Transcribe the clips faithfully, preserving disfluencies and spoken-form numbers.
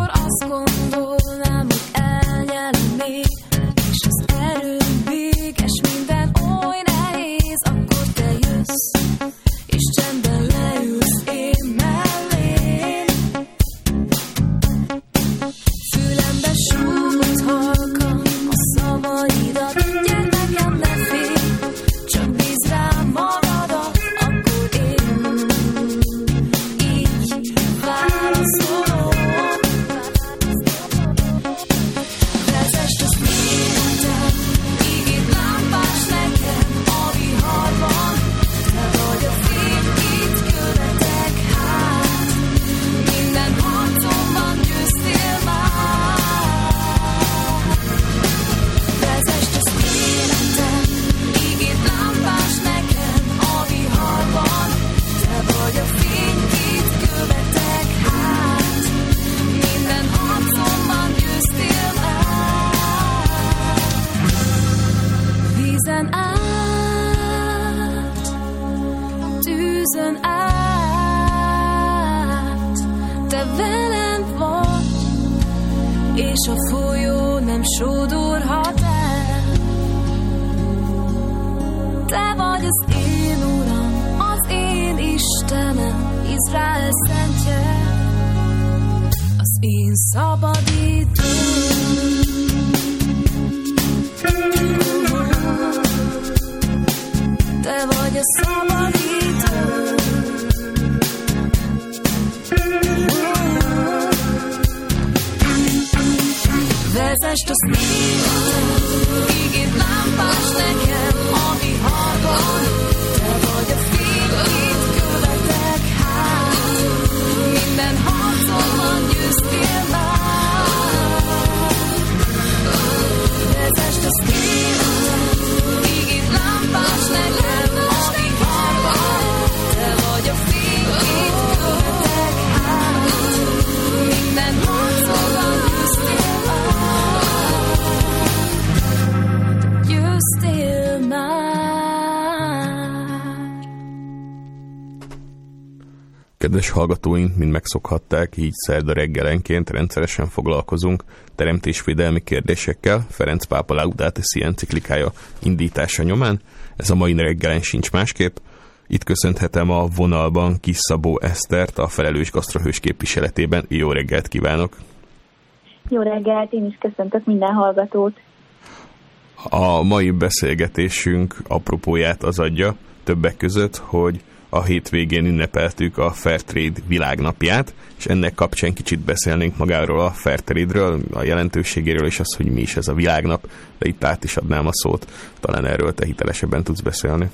azt gondolnám, hogy elnyelem még, és az erőm véges, minden oly nehéz, akkor te jössz, és csendben leülsz én mellé. Fülembe súgott halkan a szavaidat, gyere nekem ne félj, csak bízz rám magadat, akkor én így válaszolom. Vezess az életem, ígérd lámpás nekem a viharban, te vagy a fény, itt követek hát, minden harcomban győztél már. Vezess az életem, ígérd lámpás nekem a viharban, te vagy a fény, itt követek hát, minden harcomban győztél már. Vízen át, tűzön át, te velem vagy, és a folyó nem sodorhat el. Te vagy az én Uram, az én Istenem, Izrael szentje, az én szabadítóm. Te vagy a szabadító. Vezest az életem, ígérd lámpás nekem a viharban, te vagy a fény, itt követek hát, minden harcomban győztél már. Vezest az életem, ígérd lámpás nekem a viharban, te vagy a fény, itt követek hát, minden harcomban győztél már. Győztél már. Kedves hallgatóink, mint megszokhatták, így szerda reggelenként rendszeresen foglalkozunk teremtésvédelmi kérdésekkel Ferenc pápa Laudato Si enciklikája indítása nyomán. Ez a mai reggelen sincs másképp. Itt köszönhetem a vonalban Kis Szabó Esztert, a Felelős Gasztrohős képviseletében. Jó reggelt kívánok! Jó reggelt, én is köszöntök minden hallgatót. A mai beszélgetésünk apropóját az adja többek között, hogy a hétvégén ünnepeltük a Fairtrade világnapját, és ennek kapcsán kicsit beszélnénk magáról a Fairtrade-ről, a jelentőségéről, és az, hogy mi is ez a világnap, de itt át is adnám a szót, talán erről te hitelesebben tudsz beszélni.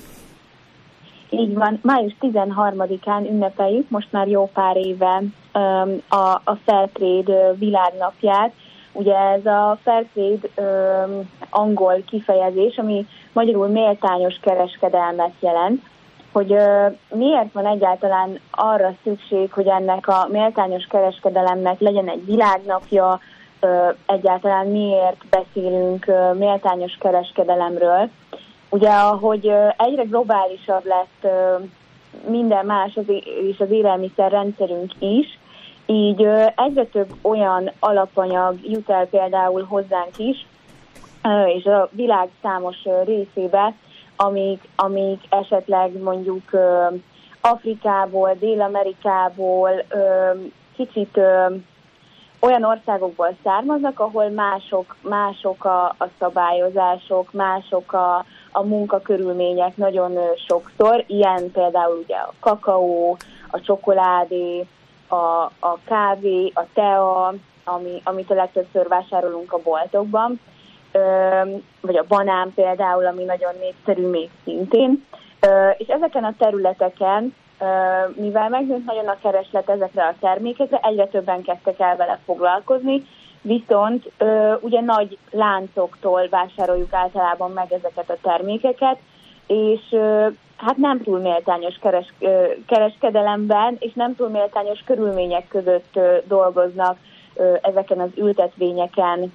Így van, május tizenharmadikán ünnepeljük most már jó pár éve um, a, a Fairtrade világnapját. Ugye ez a Fairtrade um, angol kifejezés, ami magyarul méltányos kereskedelmet jelent, hogy uh, miért van egyáltalán arra szükség, hogy ennek a méltányos kereskedelemnek legyen egy világnapja, uh, egyáltalán miért beszélünk uh, méltányos kereskedelemről. Ugye, ahogy uh, egyre globálisabb lett uh, minden más az, és az élelmiszerrendszerünk is, így uh, egyre több olyan alapanyag jut el például hozzánk is, uh, és a világ számos uh, részébe, amik, amik esetleg mondjuk uh, Afrikából, Dél-Amerikából, uh, kicsit uh, olyan országokból származnak, ahol mások, mások a, a szabályozások, mások a, a munkakörülmények nagyon uh, sokszor. Ilyen például ugye a kakaó, a csokoládé, a, a kávé, a tea, ami, amit a legtöbbször vásárolunk a boltokban, vagy a banán például, ami nagyon népszerű még szintén. És ezeken a területeken, mivel megnőtt nagyon a kereslet ezekre a termékekre, egyre többen kezdtek el vele foglalkozni, viszont ugye nagy láncoktól vásároljuk általában meg ezeket a termékeket, és hát nem túl méltányos keres, kereskedelemben, és nem túl méltányos körülmények között dolgoznak ezeken az ültetvényeken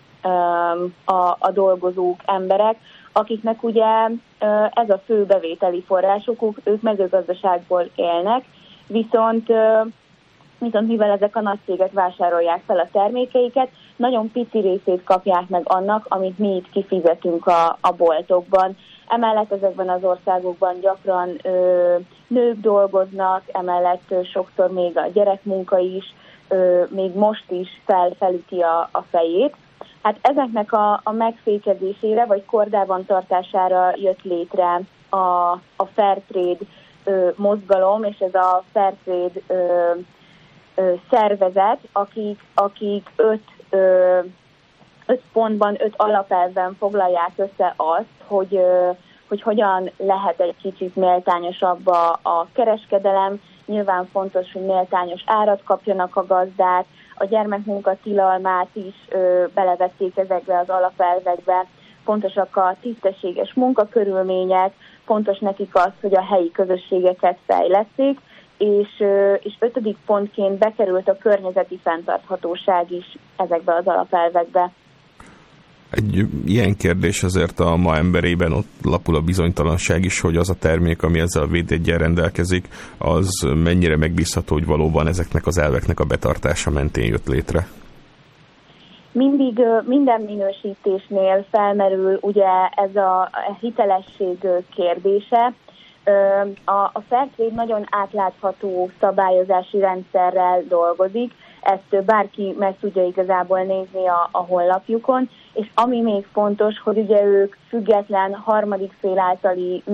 a, a dolgozók, emberek, akiknek ugye ez a fő bevételi forrásuk, ők mezőgazdaságból élnek, viszont viszont mivel ezek a nagy cégek vásárolják fel a termékeiket, nagyon pici részét kapják meg annak, amit mi itt kifizetünk a, a boltokban. Emellett ezekben az országokban gyakran ö, nők dolgoznak, emellett ö, sokszor még a gyerekmunka is, ö, még most is fel, felüti a, a fejét. Hát ezeknek a, a megfékezésére vagy kordában tartására jött létre a, a Fairtrade ö, mozgalom, és ez a Fairtrade ö, ö, szervezet, akik, akik öt, ö, öt pontban, öt alapelvben foglalják össze azt, hogy, ö, hogy hogyan lehet egy kicsit méltányosabb a, a kereskedelem. Nyilván fontos, hogy méltányos árat kapjanak a gazdák, a gyermekmunka tilalmát is ö, belevették ezekbe az alapelvekbe. Fontosak a tisztességes munkakörülmények, fontos nekik az, hogy a helyi közösségeket fejleszték, és, ö, és ötödik pontként bekerült a környezeti fenntarthatóság is ezekbe az alapelvekbe. Egy ilyen kérdés azért a ma emberében ott lapul a bizonytalanság is, hogy az a termék, ami ezzel a védjeggyel rendelkezik, az mennyire megbízható, hogy valóban ezeknek az elveknek a betartása mentén jött létre. Mindig minden minősítésnél felmerül ugye ez a hitelesség kérdése. A Fairtrade nagyon átlátható szabályozási rendszerrel dolgozik, ezt bárki meg tudja igazából nézni a, a honlapjukon, és ami még fontos, hogy ugye ők független harmadik fél általi